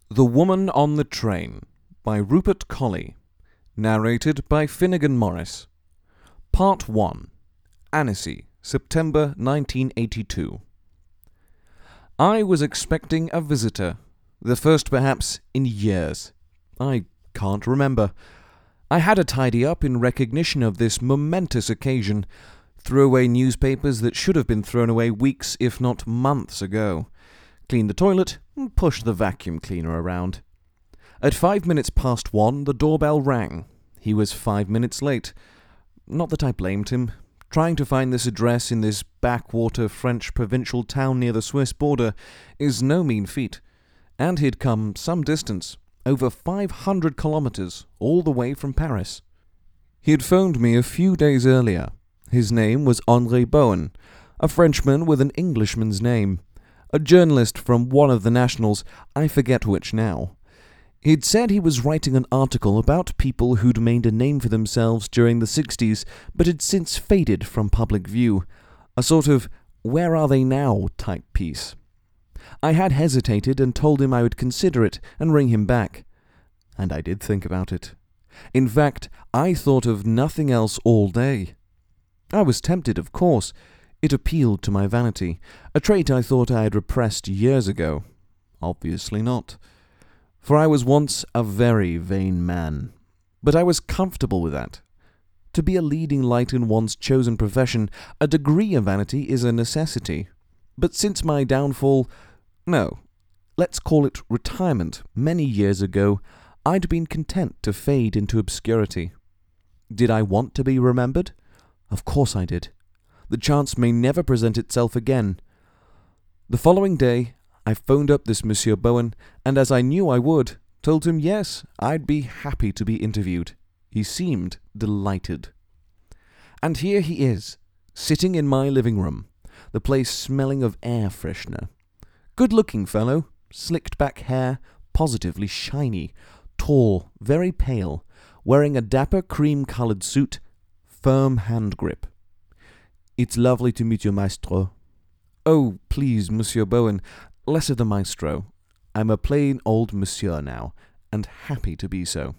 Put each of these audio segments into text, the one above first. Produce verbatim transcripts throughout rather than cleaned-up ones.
The Woman on the Train by Rupert Colley. Narrated by Finnegan Morris. Part one. Annecy, September nineteen eighty-two. I was expecting a visitor, the first perhaps in years. I can't remember. I had to tidy up in recognition of this momentous occasion, threw away newspapers that should have been thrown away weeks, if not months ago, cleaned the toilet, and pushed the vacuum cleaner around. At five minutes past one, the doorbell rang. He was five minutes late. Not that I blamed him. Trying to find this address in this backwater French provincial town near the Swiss border is no mean feat, and he'd come some distance, over five hundred kilometers, all the way from Paris. He had phoned me a few days earlier. His name was Henri Bowen, a Frenchman with an Englishman's name, a journalist from one of the nationals, I forget which now. He'd said he was writing an article about people who'd made a name for themselves during the sixties, but had since faded from public view, a sort of where are they now type piece. I had hesitated and told him I would consider it and ring him back. And I did think about it. In fact, I thought of nothing else all day. I was tempted, of course. It appealed to my vanity, a trait I thought I had repressed years ago. Obviously not. For I was once a very vain man. But I was comfortable with that. To be a leading light in one's chosen profession, a degree of vanity is a necessity. But since my downfall, no, let's call it retirement, many years ago, I'd been content to fade into obscurity. Did I want to be remembered? Of course I did. The chance may never present itself again. The following day, I phoned up this Monsieur Bowen, and as I knew I would, told him yes, I'd be happy to be interviewed. He seemed delighted. And here he is, sitting in my living room, the place smelling of air freshener. Good-looking fellow, slicked back hair, positively shiny, tall, very pale, wearing a dapper cream-coloured suit, firm hand grip. "It's lovely to meet you, maestro." "Oh, please, Monsieur Bowen, less of the maestro. I'm a plain old monsieur now, and happy to be so."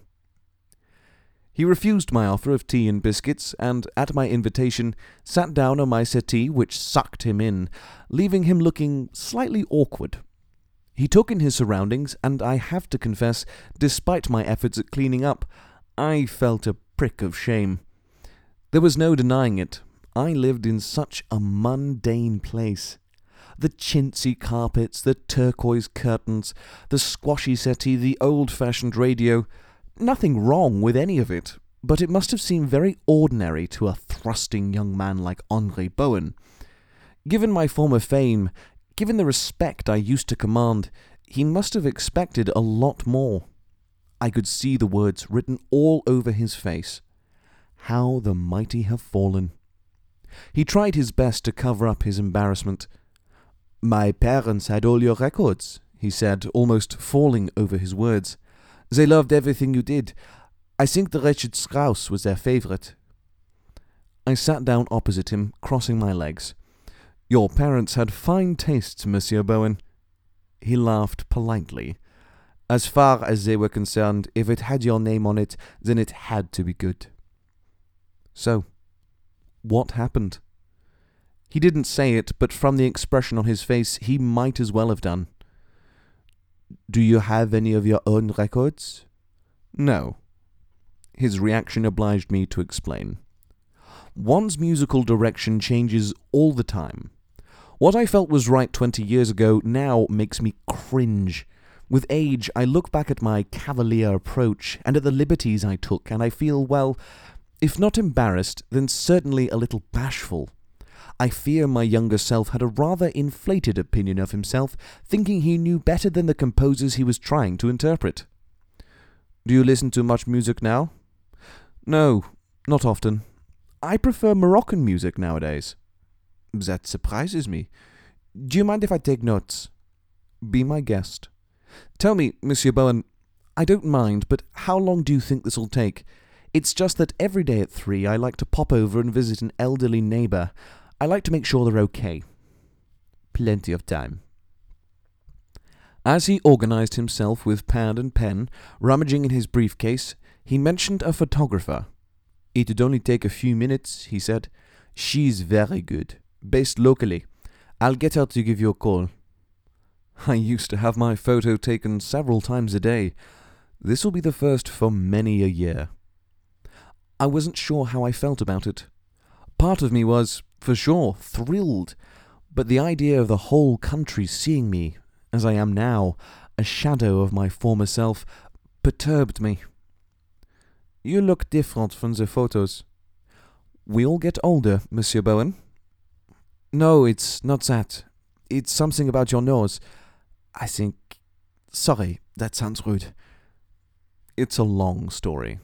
He refused my offer of tea and biscuits, and, at my invitation, sat down on my settee, which sucked him in, leaving him looking slightly awkward. He took in his surroundings, and I have to confess, despite my efforts at cleaning up, I felt a prick of shame. There was no denying it. I lived in such a mundane place. The chintzy carpets, the turquoise curtains, the squashy settee, the old-fashioned radio. Nothing wrong with any of it, but it must have seemed very ordinary to a thrusting young man like Henri Bowen. Given my former fame, given the respect I used to command, he must have expected a lot more. I could see the words written all over his face. How the mighty have fallen. He tried his best to cover up his embarrassment. "My parents had all your records," he said, almost falling over his words. "They loved everything you did. I think the wretched Strauss was their favourite." I sat down opposite him, crossing my legs. "Your parents had fine tastes, Monsieur Bowen." He laughed politely. "As far as they were concerned, if it had your name on it, then it had to be good." So, what happened? He didn't say it, but from the expression on his face, he might as well have done. "Do you have any of your own records?" "No." His reaction obliged me to explain. One's musical direction changes all the time. What I felt was right twenty years ago now makes me cringe. With age, I look back at my cavalier approach and at the liberties I took, and I feel, well, if not embarrassed, then certainly a little bashful. I fear my younger self had a rather inflated opinion of himself, thinking he knew better than the composers he was trying to interpret. "Do you listen to much music now?" "No, not often. I prefer Moroccan music nowadays." "That surprises me. Do you mind if I take notes?" "Be my guest." "Tell me, Monsieur Bowen, I don't mind, but how long do you think this will take? It's just that every day at three I like to pop over and visit an elderly neighbour. I like to make sure they're okay." "Plenty of time." As he organized himself with pad and pen, rummaging in his briefcase, he mentioned a photographer. "It'd only take a few minutes," he said. "She's very good. Based locally. I'll get her to give you a call." I used to have my photo taken several times a day. This will be the first for many a year. I wasn't sure how I felt about it. Part of me was, for sure, thrilled, but the idea of the whole country seeing me, as I am now, a shadow of my former self, perturbed me. "You look different from the photos." "We all get older, Monsieur Bowen." "No, it's not that. It's something about your nose. I think... Sorry, that sounds rude." It's a long story.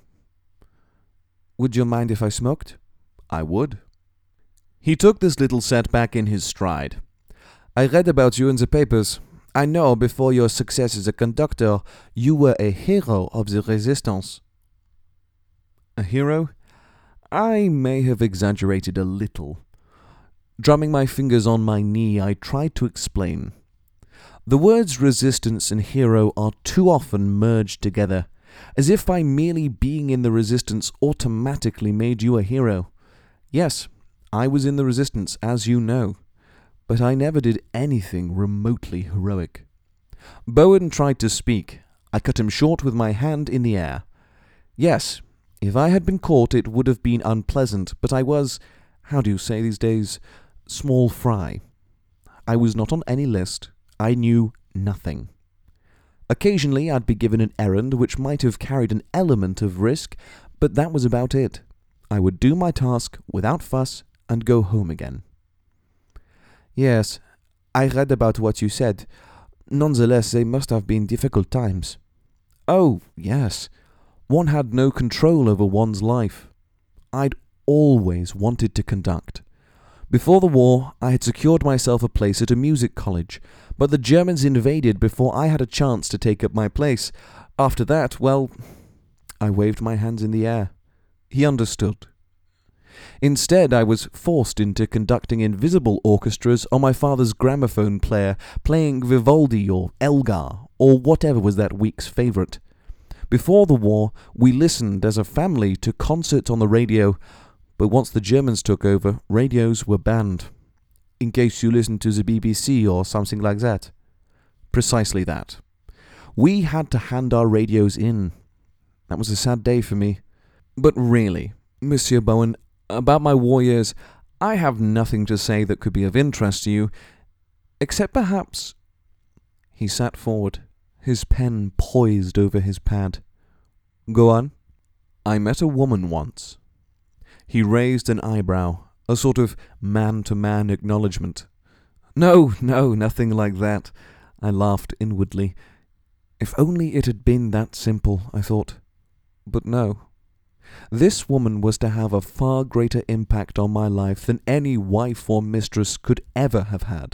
"Would you mind if I smoked?" I would. He took this little setback in his stride. "I read about you in the papers. I know before your success as a conductor, you were a hero of the resistance." A hero? I may have exaggerated a little. Drumming my fingers on my knee, I tried to explain. The words resistance and hero are too often merged together, as if by merely being in the resistance automatically made you a hero. Yes, I was in the resistance, as you know, but I never did anything remotely heroic. Bowen tried to speak. I cut him short with my hand in the air. Yes, if I had been caught it would have been unpleasant, but I was, how do you say these days, small fry. I was not on any list. I knew nothing. Occasionally I'd be given an errand which might have carried an element of risk, but that was about it. I would do my task without fuss and go home again. "Yes, I read about what you said. Nonetheless, they must have been difficult times." "Oh, yes. One had no control over one's life. I'd always wanted to conduct. Before the war, I had secured myself a place at a music college, but the Germans invaded before I had a chance to take up my place. After that, well, I waved my hands in the air. He understood. Instead, I was forced into conducting invisible orchestras on my father's gramophone player, playing Vivaldi or Elgar, or whatever was that week's favourite. Before the war, we listened as a family to concerts on the radio, but once the Germans took over, radios were banned. In case you listened to the B B C or something like that. Precisely that. We had to hand our radios in. That was a sad day for me. But really, Monsieur Bowen, about my war years, I have nothing to say that could be of interest to you, except perhaps... He sat forward, his pen poised over his pad. "Go on." "I met a woman once." He raised an eyebrow, a sort of man-to-man acknowledgement. "No, no, nothing like that." I laughed inwardly. If only it had been that simple, I thought. But no. This woman was to have a far greater impact on my life than any wife or mistress could ever have had.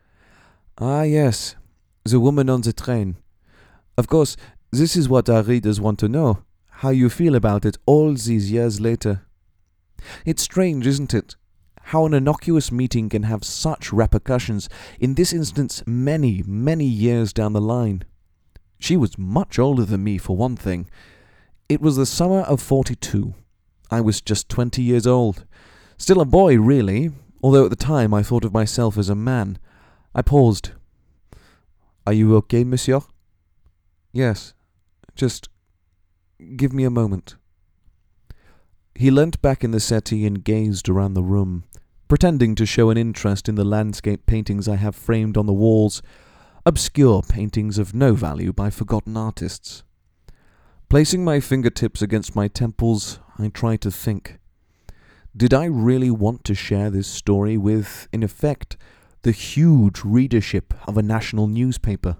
Ah, yes, the woman on the train. Of course, this is what our readers want to know, how you feel about it all these years later. It's strange, isn't it? How an innocuous meeting can have such repercussions, in this instance many, many years down the line. She was much older than me, for one thing. It was the summer of forty-two. I was just twenty years old. Still a boy, really, although at the time I thought of myself as a man. I paused. "Are you okay, monsieur?" "Yes. Just give me a moment." He leant back in the settee and gazed around the room, pretending to show an interest in the landscape paintings I have framed on the walls, obscure paintings of no value by forgotten artists. Placing my fingertips against my temples, I tried to think. Did I really want to share this story with, in effect, the huge readership of a national newspaper?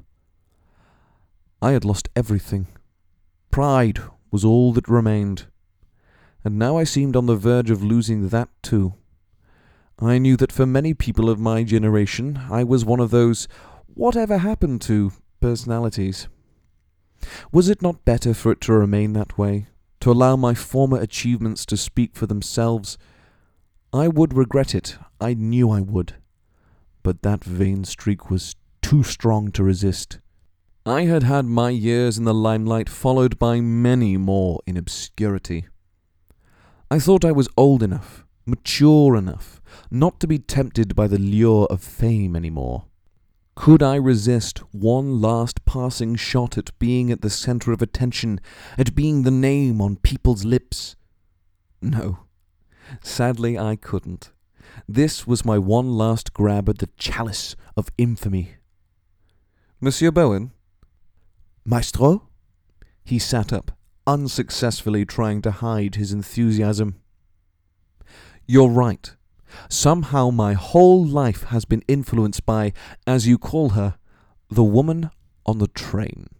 I had lost everything. Pride was all that remained. And now I seemed on the verge of losing that too. I knew that for many people of my generation, I was one of those whatever happened to personalities. Was it not better for it to remain that way, to allow my former achievements to speak for themselves? I would regret it, I knew I would. But that vain streak was too strong to resist. I had had my years in the limelight followed by many more in obscurity. I thought I was old enough, mature enough, not to be tempted by the lure of fame any more. Could I resist one last passing shot at being at the centre of attention, at being the name on people's lips? No, sadly I couldn't. This was my one last grab at the chalice of infamy. Monsieur Bowen? Maestro? He sat up, unsuccessfully trying to hide his enthusiasm. You're right. Somehow my whole life has been influenced by, as you call her, the woman on the train.